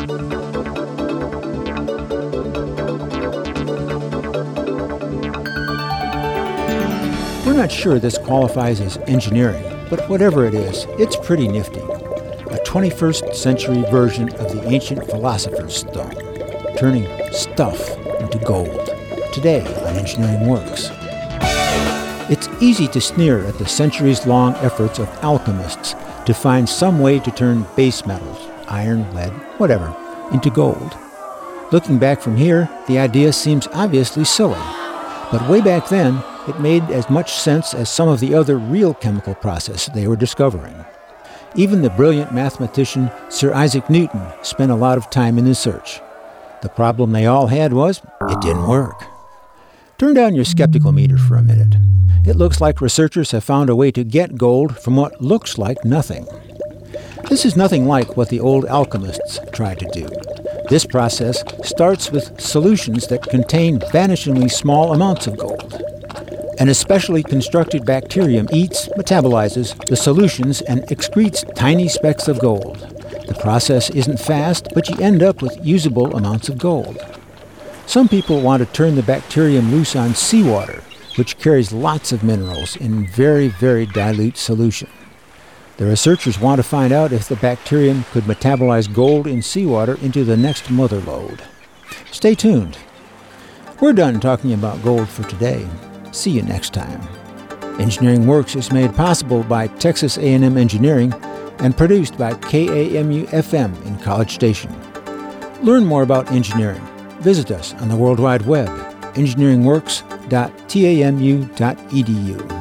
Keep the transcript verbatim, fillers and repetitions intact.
We're not sure this qualifies as engineering, but whatever it is, it's pretty nifty. A twenty-first century version of the ancient philosopher's stone, turning stuff into gold. Today on Engineering Works. It's easy to sneer at the centuries-long efforts of alchemists to find some way to turn base metals, iron, lead, whatever, into gold. Looking back from here, the idea seems obviously silly. But way back then, it made as much sense as some of the other real chemical processes they were discovering. Even the brilliant mathematician Sir Isaac Newton spent a lot of time in the search. The problem they all had was, it didn't work. Turn down your skeptical meter for a minute. It looks like researchers have found a way to get gold from what looks like nothing. This is nothing like what the old alchemists tried to do. This process starts with solutions that contain vanishingly small amounts of gold. An especially constructed bacterium eats, metabolizes the solutions and excretes tiny specks of gold. The process isn't fast, but you end up with usable amounts of gold. Some people want to turn the bacterium loose on seawater, which carries lots of minerals in very, very dilute solution. The researchers want to find out if the bacterium could metabolize gold in seawater into the next mother lode. Stay tuned. We're done talking about gold for today. See you next time. Engineering Works is made possible by Texas A and M Engineering and produced by K A M U F M in College Station. Learn more about engineering. Visit us on the World Wide Web, engineering works dot tamu dot e d u.